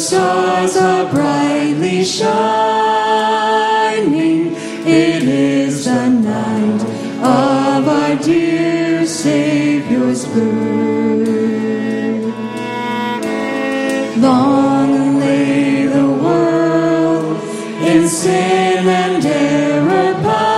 stars are brightly shining. It is the night of our dear Savior's birth. Long lay the world in sin and error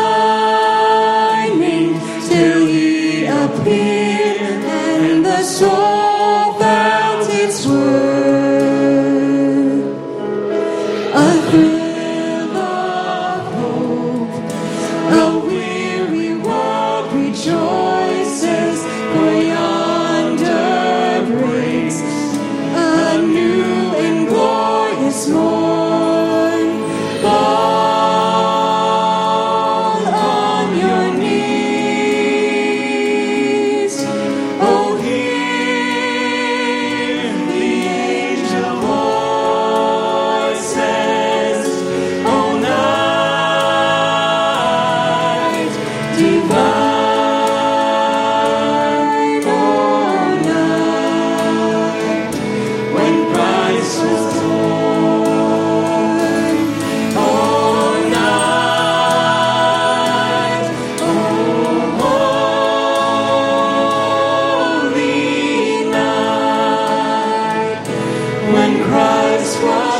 pining, till he appeared and the soul found its worth. A thrill of hope, a weary world rejoices, for yonder breaks a new and glorious morn. Fall on your knees, oh, hear the angel voices, oh, night divine, oh, night when Christ was born, oh, night, oh, holy night when Christ was born.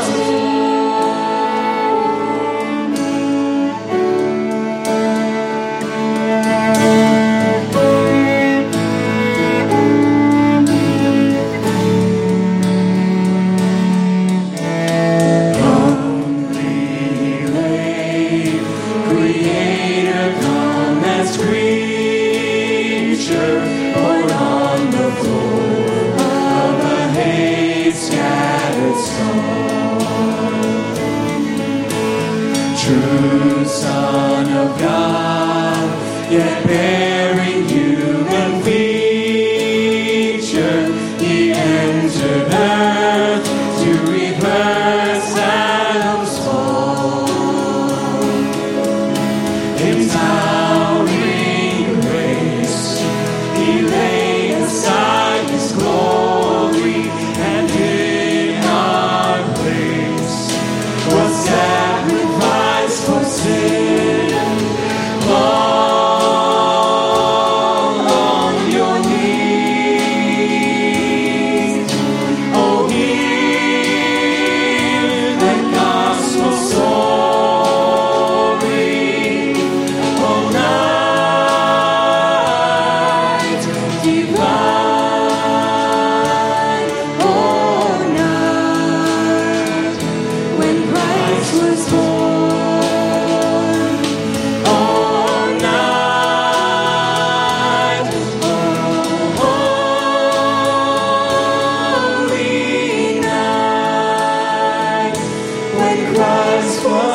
Creator, come as creature, born on the floor of a hate-scattered storm. True Son of God, yet bearing human feature, he entered earth to reverse Adam's fall. In towering grace, he laid aside his glory, and in our place was sacrificed for sin. Fall on your knees, oh, hear the gospel story. Oh, night divine, oh, night when Christ was born. Oh, night, oh, holy night when Christ was born.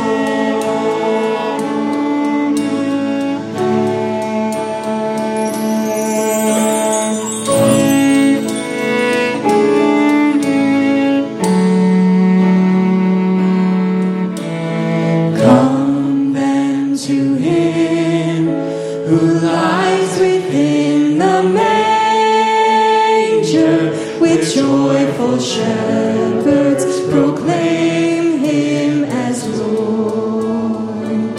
Come then to him who lies within the manger, with joyful shepherds proclaim him as Lord.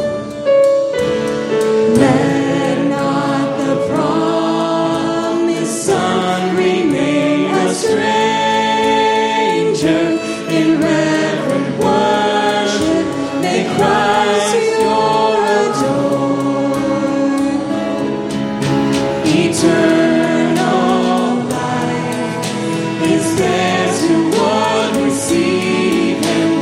Let not the promised Son remain a stranger. In reverent worship may Christ you're adored. Eternal life is theirs who would receive him.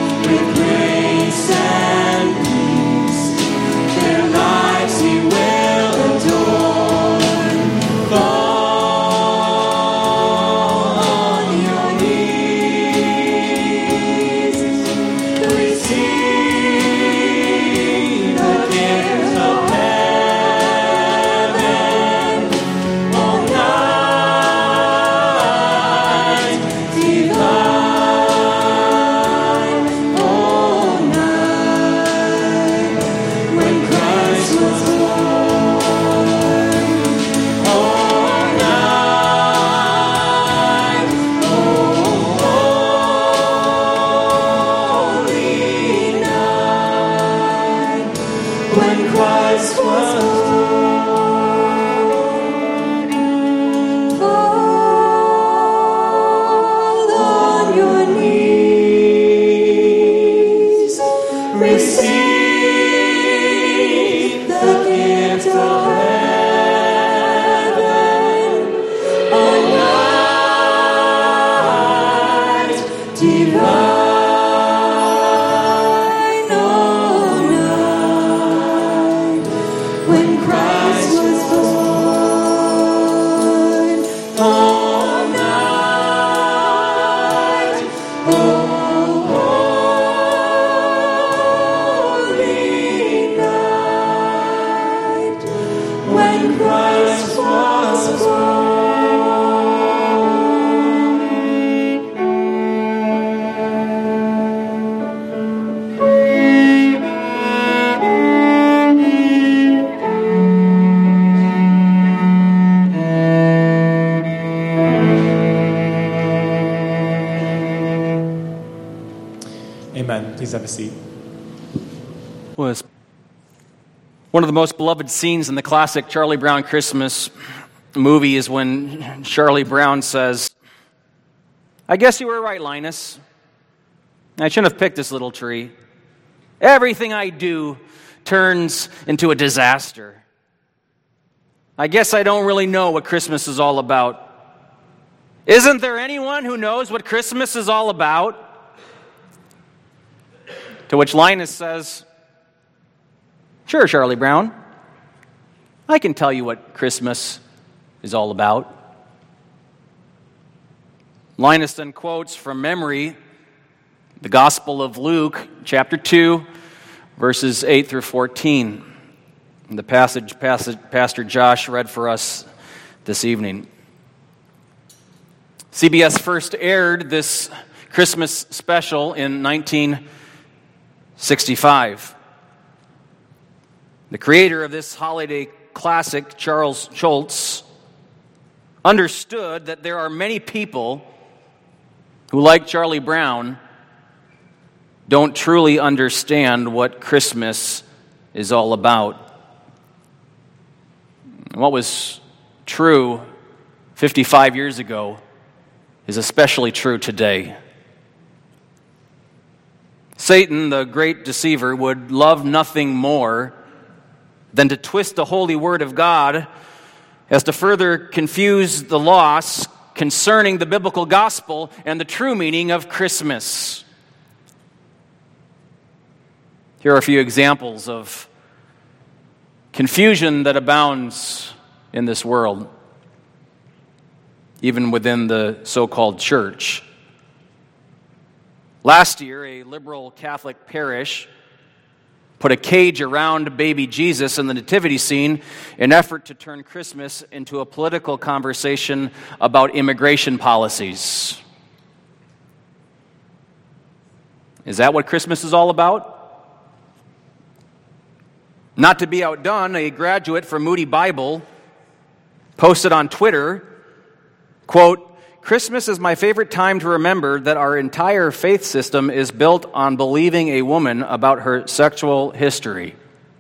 Amen. Please have a seat. Was one of the most beloved scenes in the classic Charlie Brown Christmas movie is when Charlie Brown says, "I guess you were right, Linus. I shouldn't have picked this little tree. Everything I do turns into a disaster. I guess I don't really know what Christmas is all about. Isn't there anyone who knows what Christmas is all about?" To which Linus says, "Sure, Charlie Brown. I can tell you what Christmas is all about." Linus then quotes from memory the Gospel of Luke, chapter 2, verses 8 through 14. The passage Pastor Josh read for us this evening. CBS first aired this Christmas special in 1965. The creator of this holiday classic, Charles Schulz, understood that there are many people who, like Charlie Brown, don't truly understand what Christmas is all about. What was true 55 years ago is especially true today. Satan, the great deceiver, would love nothing more than to twist the holy word of God as to further confuse the lost concerning the biblical gospel and the true meaning of Christmas. Here are a few examples of confusion that abounds in this world, even within the so-called church. Last year, a liberal Catholic parish put a cage around baby Jesus in the nativity scene in an effort to turn Christmas into a political conversation about immigration policies. Is that what Christmas is all about? Not to be outdone, a graduate from Moody Bible posted on Twitter, quote, "Christmas is my favorite time to remember that our entire faith system is built on believing a woman about her sexual history."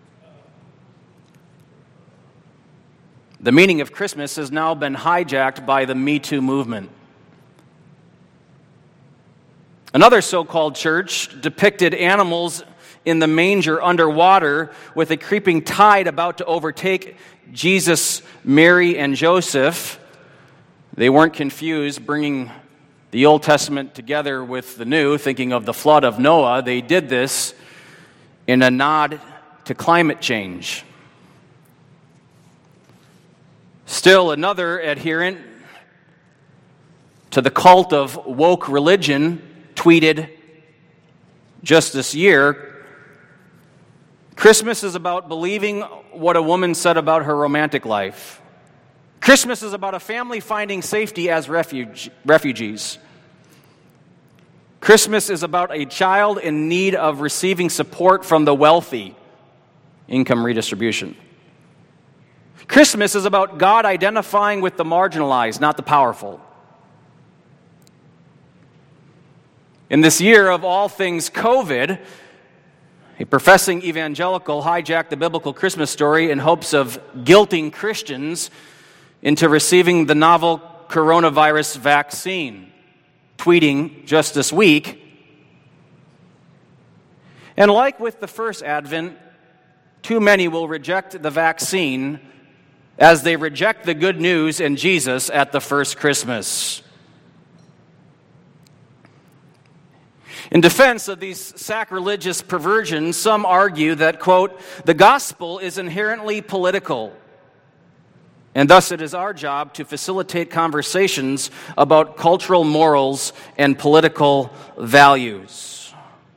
The meaning of Christmas has now been hijacked by the Me Too movement. Another so-called church depicted animals in the manger underwater with a creeping tide about to overtake Jesus, Mary, and Joseph. They weren't confused, bringing the Old Testament together with the New, thinking of the flood of Noah. They did this in a nod to climate change. Still another adherent to the cult of woke religion tweeted just this year, "Christmas is about believing what a woman said about her romantic life. Christmas is about a family finding safety as refugees. Christmas is about a child in need of receiving support from the wealthy, income redistribution. Christmas is about God identifying with the marginalized, not the powerful." In this year of all things COVID, a professing evangelical hijacked the biblical Christmas story in hopes of guilting Christians into receiving the novel coronavirus vaccine, tweeting just this week, "And like with the first Advent, too many will reject the vaccine as they reject the good news in Jesus at the first Christmas." In defense of these sacrilegious perversions, some argue that, quote, "the gospel is inherently political, and thus it is our job to facilitate conversations about cultural morals and political values."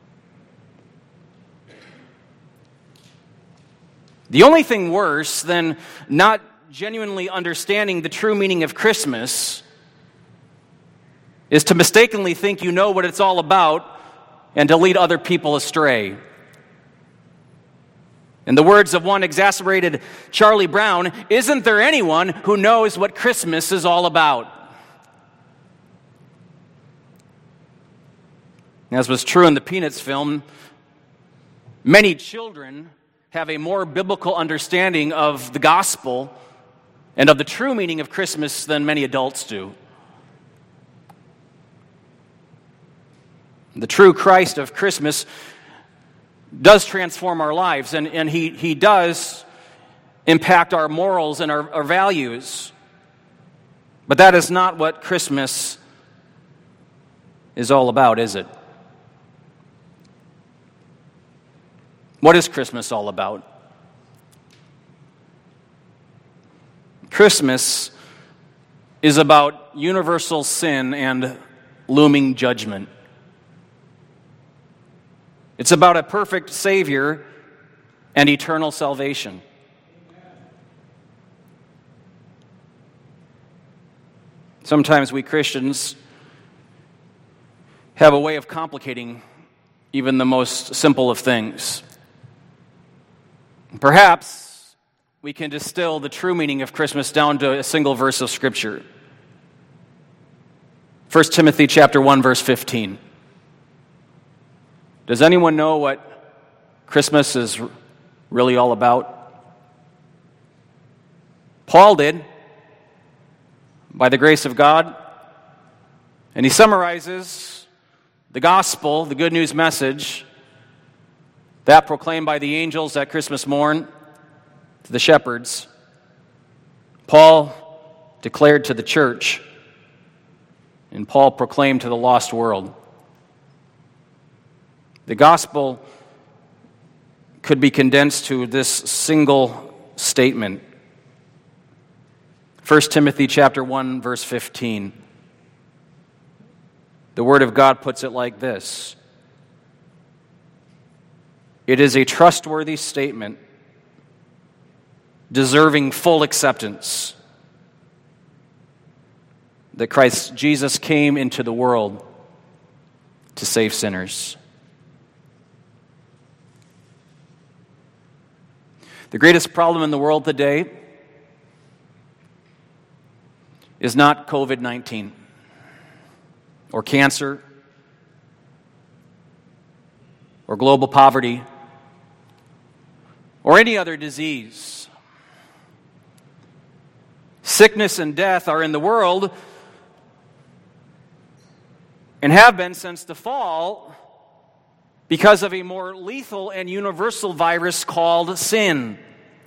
The only thing worse than not genuinely understanding the true meaning of Christmas is to mistakenly think you know what it's all about and to lead other people astray. In the words of one exasperated Charlie Brown, "Isn't there anyone who knows what Christmas is all about?" As was true in the Peanuts film, many children have a more biblical understanding of the gospel and of the true meaning of Christmas than many adults do. The true Christ of Christmas does transform our lives, and he does impact our morals and our values. But that is not what Christmas is all about, is it? What is Christmas all about? Christmas is about universal sin and looming judgment. It's about a perfect Savior and eternal salvation. Sometimes we Christians have a way of complicating even the most simple of things. Perhaps we can distill the true meaning of Christmas down to a single verse of Scripture. 1 Timothy chapter 1, verse 15. Does anyone know what Christmas is really all about? Paul did, by the grace of God, and he summarizes the gospel, the good news message, that proclaimed by the angels at Christmas morn to the shepherds. Paul declared to the church, and Paul proclaimed to the lost world. The gospel could be condensed to this single statement. 1 Timothy chapter 1, verse 15. The Word of God puts it like this: it is a trustworthy statement, deserving full acceptance, that Christ Jesus came into the world to save sinners. The greatest problem in the world today is not COVID-19 or cancer or global poverty or any other disease. Sickness and death are in the world and have been since the fall because of a more lethal and universal virus called sin.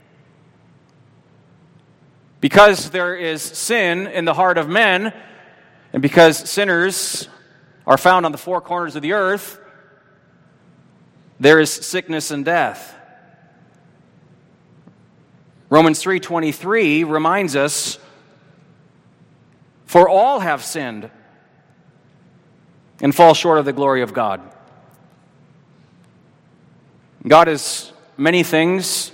Because there is sin in the heart of men, and because sinners are found on the four corners of the earth, there is sickness and death. Romans 3:23 reminds us, for all have sinned and fall short of the glory of God. God is many things,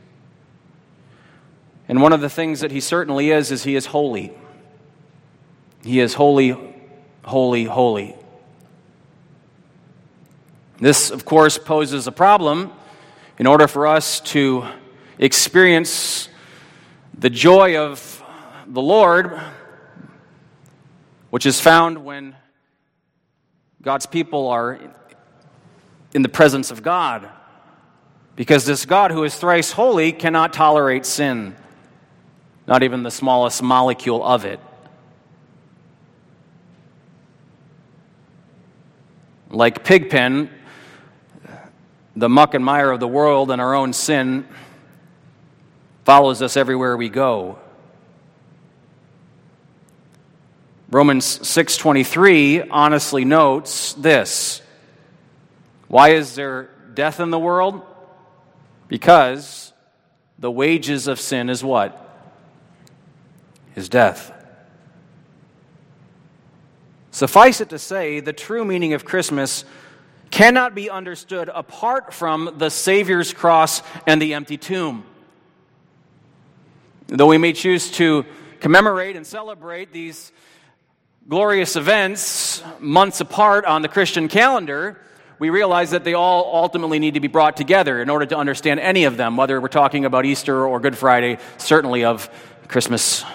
and one of the things that He certainly is He is holy. He is holy, holy, holy. This, of course, poses a problem in order for us to experience the joy of the Lord, which is found when God's people are in the presence of God. Because this God who is thrice holy cannot tolerate sin, not even the smallest molecule of it. Like Pigpen, the muck and mire of the world and our own sin follows us everywhere we go. Romans 6:23 honestly notes this: why is there death in the world? Because the wages of sin is what? Is death. Suffice it to say, the true meaning of Christmas cannot be understood apart from the Savior's cross and the empty tomb. Though we may choose to commemorate and celebrate these glorious events months apart on the Christian calendar, we realize that they all ultimately need to be brought together in order to understand any of them, whether we're talking about Easter or Good Friday, certainly of Christmas.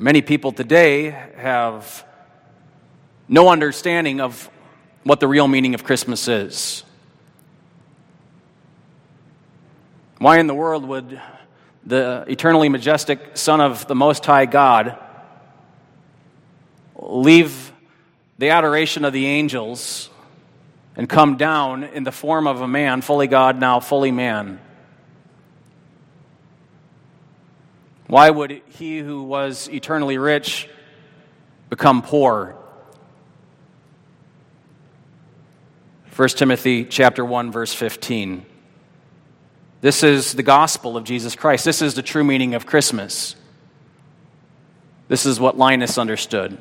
Many people today have no understanding of what the real meaning of Christmas is. Why in the world would the eternally majestic Son of the Most High God leave the adoration of the angels and come down in the form of a man, fully God, now fully man? Why would he who was eternally rich become poor? 1 Timothy chapter 1, verse 15. This is the gospel of Jesus Christ. This is the true meaning of Christmas. This is what Linus understood.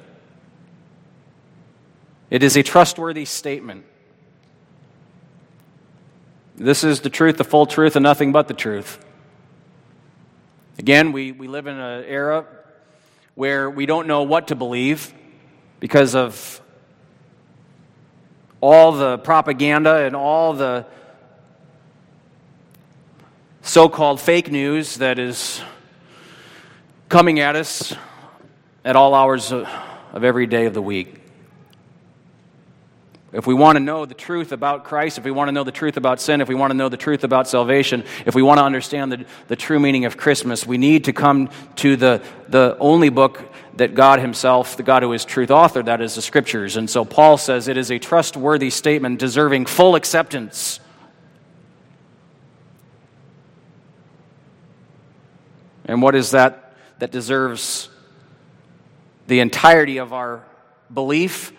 It is a trustworthy statement. This is the truth, the full truth, and nothing but the truth. Again, we live in an era where we don't know what to believe because of all the propaganda and all the so-called fake news that is coming at us at all hours of every day of the week. If we want to know the truth about Christ, if we want to know the truth about sin, if we want to know the truth about salvation, if we want to understand the true meaning of Christmas, we need to come to the only book that God himself, the God who is truth author, that is the Scriptures. And so Paul says it is a trustworthy statement deserving full acceptance. And what is that deserves the entirety of our belief?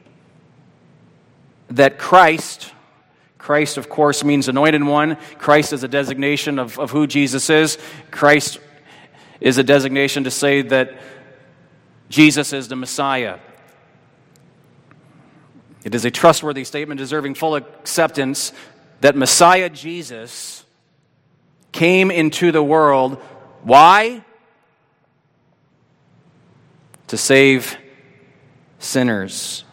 That Christ, of course, means anointed one. Christ is a designation of who Jesus is. Christ is a designation to say that Jesus is the Messiah. It is a trustworthy statement deserving full acceptance that Messiah Jesus came into the world. Why? To save sinners.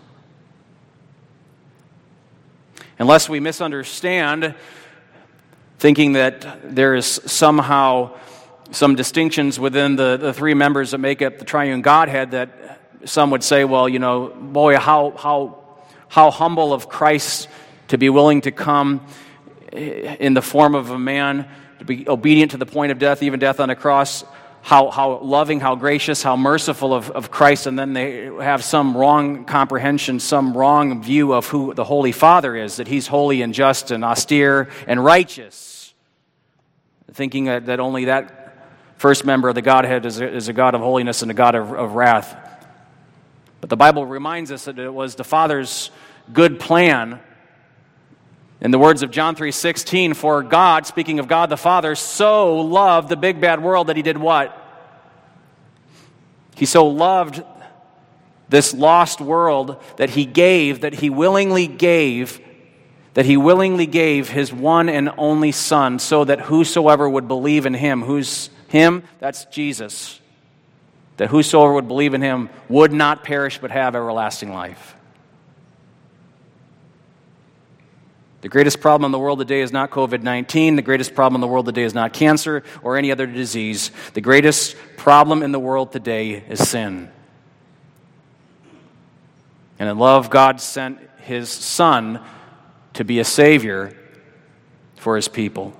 Unless we misunderstand, thinking that there is somehow some distinctions within the three members that make up the triune Godhead, that some would say, well, boy, how humble of Christ to be willing to come in the form of a man, to be obedient to the point of death, even death on a cross. How loving, how gracious, how merciful of Christ, and then they have some wrong comprehension, some wrong view of who the Holy Father is, that he's holy and just and austere and righteous, thinking that only that first member of the Godhead is a God of holiness and a God of wrath. But the Bible reminds us that it was the Father's good plan. In the words of John 3:16, for God, speaking of God the Father, so loved the big bad world that he did what? He so loved this lost world that he willingly gave his one and only Son, so that whosoever would believe in him, who's him? That's Jesus. That whosoever would believe in him would not perish but have everlasting life. The greatest problem in the world today is not COVID-19. The greatest problem in the world today is not cancer or any other disease. The greatest problem in the world today is sin. And in love, God sent his Son to be a Savior for his people.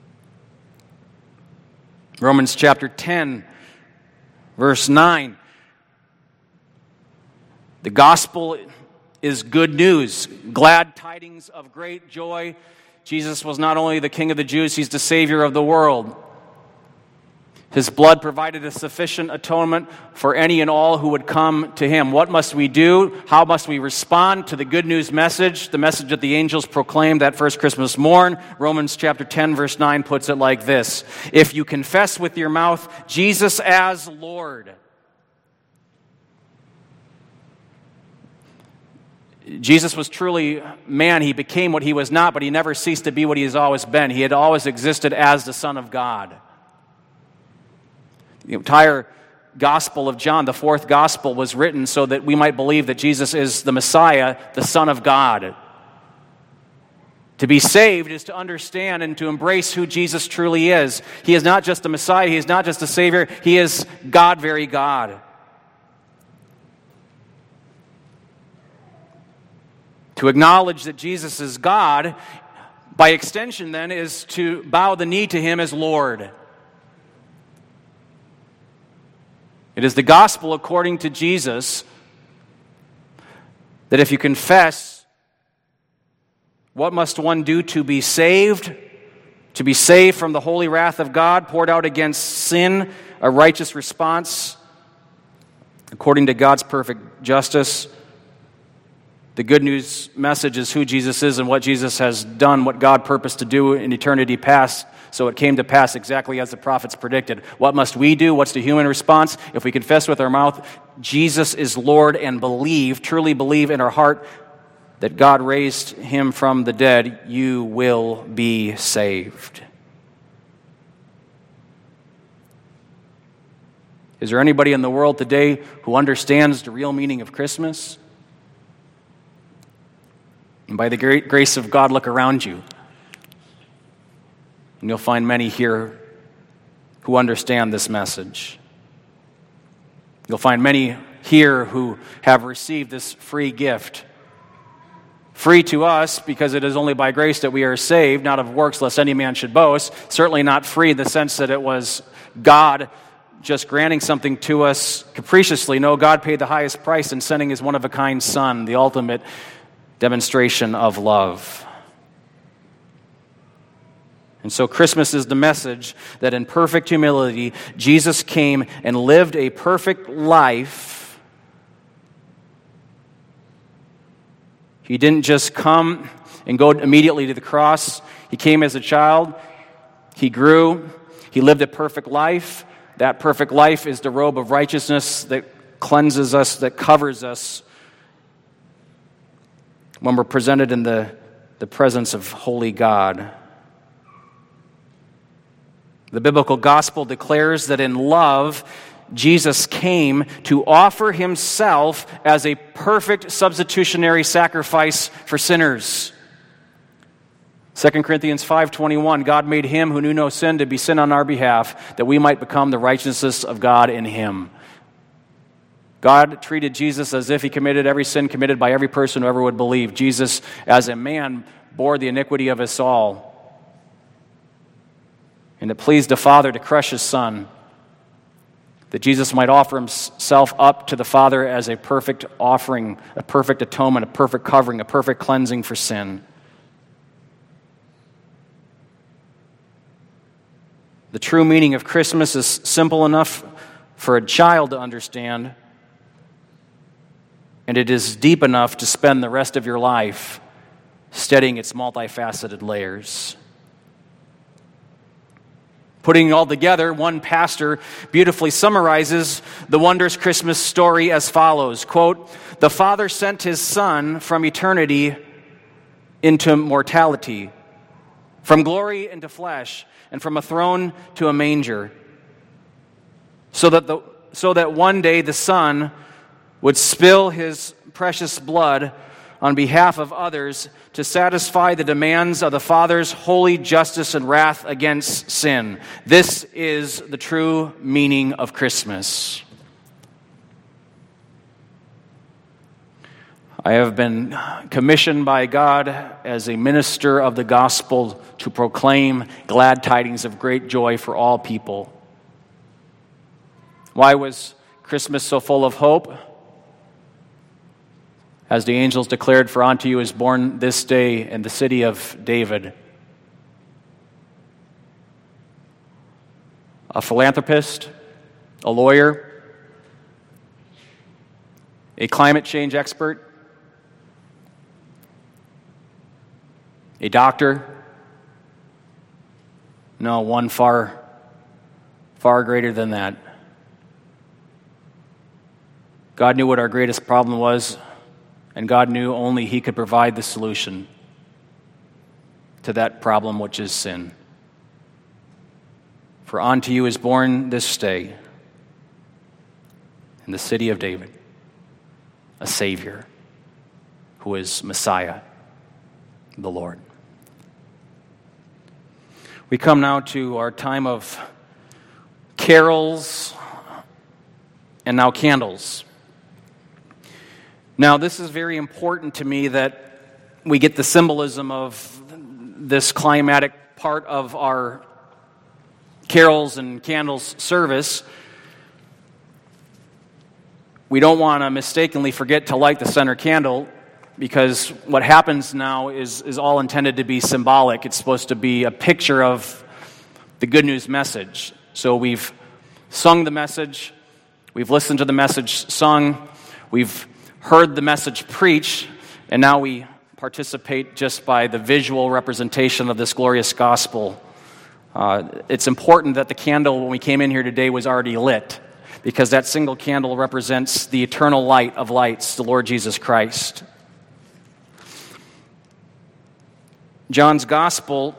Romans chapter 10, verse 9. The gospel is good news, glad tidings of great joy. Jesus was not only the King of the Jews, he's the Savior of the world. His blood provided a sufficient atonement for any and all who would come to him. What must we do? How must we respond to the good news message, the message that the angels proclaimed that first Christmas morn? Romans chapter 10, verse 9 puts it like this: if you confess with your mouth Jesus as Lord. Jesus was truly man. He became what he was not, but he never ceased to be what he has always been. He had always existed as the Son of God. The entire Gospel of John, the fourth Gospel, was written so that we might believe that Jesus is the Messiah, the Son of God. To be saved is to understand and to embrace who Jesus truly is. He is not just the Messiah, he is not just the Savior, he is God, very God. To acknowledge that Jesus is God, by extension then, is to bow the knee to him as Lord. It is the gospel according to Jesus that if you confess, what must one do to be saved? To be saved from the holy wrath of God poured out against sin, a righteous response according to God's perfect justice. The good news message is who Jesus is and what Jesus has done, what God purposed to do in eternity past. So it came to pass exactly as the prophets predicted. What must we do? What's the human response? If we confess with our mouth Jesus is Lord and believe, truly believe in our heart that God raised him from the dead, you will be saved. Is there anybody in the world today who understands the real meaning of Christmas? And by the great grace of God, look around you. And you'll find many here who understand this message. You'll find many here who have received this free gift. Free to us because it is only by grace that we are saved, not of works lest any man should boast. Certainly not free in the sense that it was God just granting something to us capriciously. No, God paid the highest price in sending his one-of-a-kind Son, the ultimate demonstration of love. And so Christmas is the message that in perfect humility, Jesus came and lived a perfect life. He didn't just come and go immediately to the cross. He came as a child. He grew. He lived a perfect life. That perfect life is the robe of righteousness that cleanses us, that covers us when we're presented in the presence of holy God. The biblical gospel declares that in love, Jesus came to offer himself as a perfect substitutionary sacrifice for sinners. 2 Corinthians 5:21, God made him who knew no sin to be sin on our behalf, that we might become the righteousness of God in him. God treated Jesus as if he committed every sin committed by every person who ever would believe. Jesus, as a man, bore the iniquity of us all. And it pleased the Father to crush his Son, that Jesus might offer himself up to the Father as a perfect offering, a perfect atonement, a perfect covering, a perfect cleansing for sin. The true meaning of Christmas is simple enough for a child to understand, and it is deep enough to spend the rest of your life studying its multifaceted layers. Putting it all together, one pastor beautifully summarizes the wondrous Christmas story as follows, quote, "The Father sent his Son from eternity into mortality, from glory into flesh, and from a throne to a manger, so that one day the Son would spill his precious blood on behalf of others to satisfy the demands of the Father's holy justice and wrath against sin. This is the true meaning of Christmas." I have been commissioned by God as a minister of the gospel to proclaim glad tidings of great joy for all people. Why was Christmas so full of hope? As the angels declared, "For unto you is born this day in the city of David a philanthropist, a lawyer, a climate change expert, a doctor." No, one far, far greater than that. God knew what our greatest problem was, and God knew only he could provide the solution to that problem, which is sin. "For unto you is born this day in the city of David a Savior, who is Messiah, the Lord." We come now to our time of carols and now candles. Now, this is very important to me that we get the symbolism of this climatic part of our carols and candles service, we don't want to mistakenly forget to light the center candle, because what happens now is all intended to be symbolic. It's supposed to be a picture of the good news message. So we've sung the message, we've listened to the message sung, we've heard the message preached, and now we participate just by the visual representation of this glorious gospel. It's important that the candle, when we came in here today, was already lit, because that single candle represents the eternal light of lights, the Lord Jesus Christ. John's gospel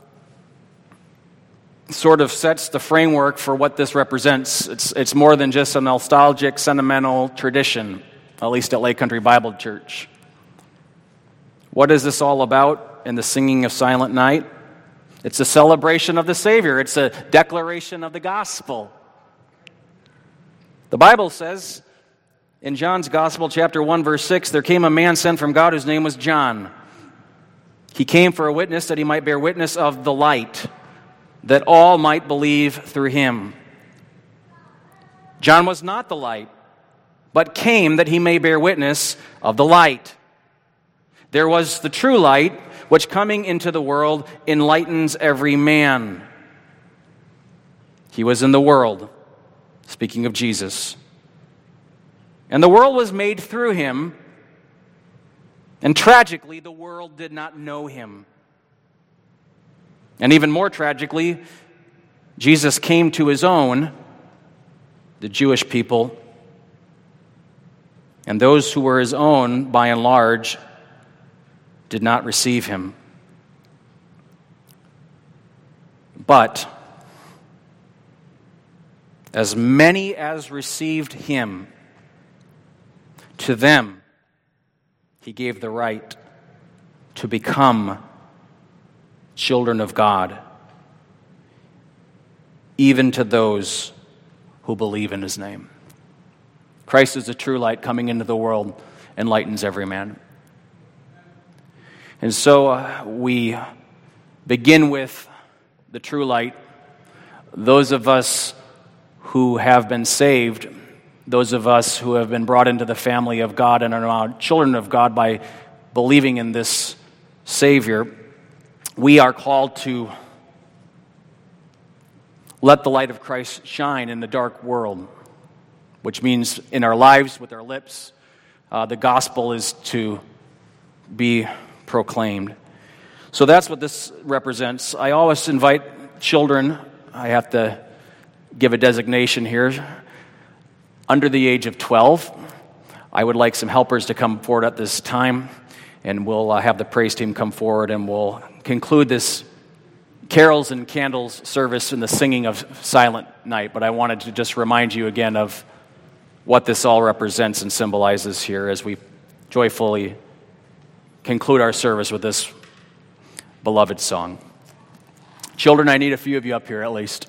sort of sets the framework for what this represents. It's more than just a nostalgic, sentimental tradition, at least at Lake Country Bible Church. What is this all about in the singing of Silent Night? It's a celebration of the Savior. It's a declaration of the gospel. The Bible says in John's Gospel, chapter 1, verse 6, there came a man sent from God whose name was John. He came for a witness, that he might bear witness of the light, that all might believe through him. John was not the light, but came that he may bear witness of the light. There was the true light, which coming into the world enlightens every man. He was in the world, speaking of Jesus. And the world was made through him, and tragically, the world did not know him. And even more tragically, Jesus came to his own, the Jewish people, and those who were his own, by and large, did not receive him. But as many as received him, to them he gave the right to become children of God, even to those who believe in his name. Christ is the true light coming into the world, enlightens every man. And so we begin with the true light. Those of us who have been saved, those of us who have been brought into the family of God and are now children of God by believing in this Savior, we are called to let the light of Christ shine in the dark world, which means in our lives, with our lips, the gospel is to be proclaimed. So that's what this represents. I always invite children, I have to give a designation here, under the age of 12. I would like some helpers to come forward at this time, and we'll have the praise team come forward, and we'll conclude this carols and candles service in the singing of Silent Night. But I wanted to just remind you again of what this all represents and symbolizes here as we joyfully conclude our service with this beloved song. Children, I need a few of you up here at least.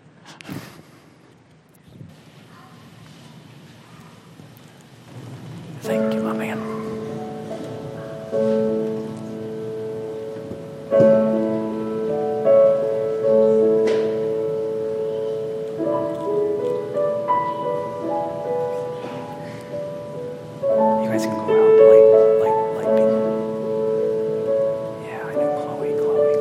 Thank you, my man. You guys can go out. Light beam. Yeah, I know. Chloe.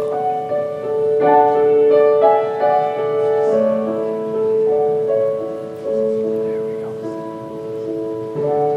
There we go.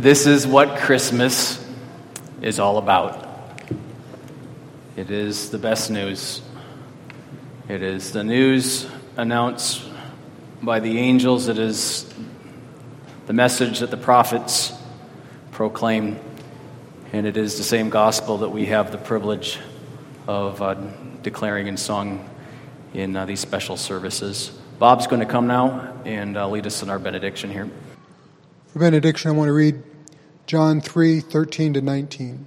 This is what Christmas is all about. It is the best news. It is the news announced by the angels. It is the message that the prophets proclaim. And it is the same gospel that we have the privilege of declaring in song in these special services. Bob's going to come now and lead us in our benediction here. For benediction, I want to read John 3:13-19.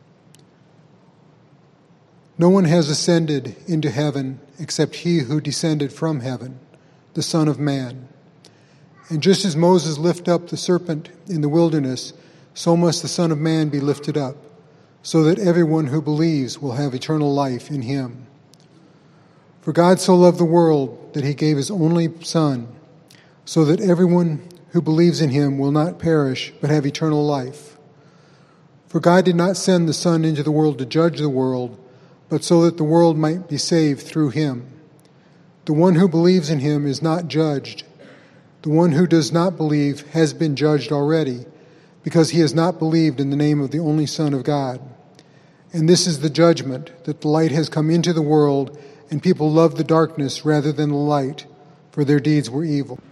No one has ascended into heaven except he who descended from heaven, the Son of Man. And just as Moses lifted up the serpent in the wilderness, so must the Son of Man be lifted up, so that everyone who believes will have eternal life in him. For God so loved the world that he gave his only Son, so that everyone who believes in him will not perish, but have eternal life. For God did not send the Son into the world to judge the world, but so that the world might be saved through him. The one who believes in him is not judged. The one who does not believe has been judged already, because he has not believed in the name of the only Son of God. And this is the judgment, that the light has come into the world, and people love the darkness rather than the light, for their deeds were evil.